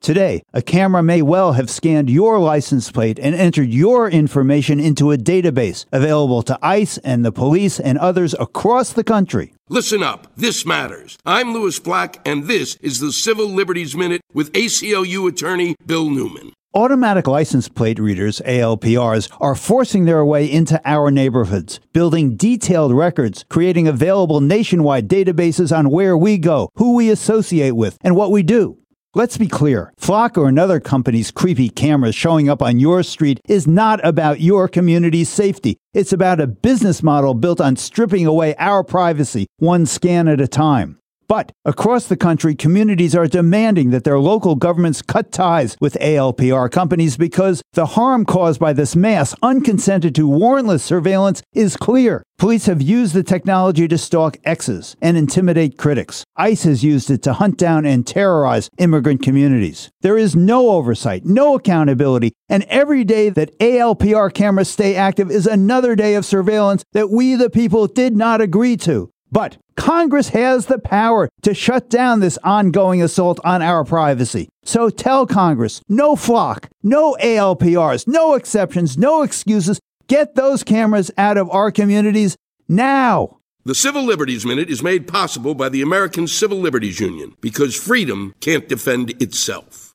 Today, a camera may well have scanned your license plate and entered your information into a database available to ICE and the police and others across the country. Listen up. This matters. I'm Louis Black, and this is the Civil Liberties Minute with ACLU attorney Bill Newman. Automatic license plate readers, ALPRs, are forcing their way into our neighborhoods, building detailed records, creating available nationwide databases on where we go, who we associate with, and what we do. Let's be clear, Flock or another company's creepy cameras showing up on your street is not about your community's safety. It's about a business model built on stripping away our privacy, one scan at a time. But across the country, communities are demanding that their local governments cut ties with ALPR companies because the harm caused by this mass, unconsented to warrantless surveillance is clear. Police have used the technology to stalk exes and intimidate critics. ICE has used it to hunt down and terrorize immigrant communities. There is no oversight, no accountability, and every day that ALPR cameras stay active is another day of surveillance that we, the people, did not agree to. But Congress has the power to shut down this ongoing assault on our privacy. So tell Congress, no Flock, no ALPRs, no exceptions, no excuses. Get those cameras out of our communities now. The Civil Liberties Minute is made possible by the American Civil Liberties Union because freedom can't defend itself.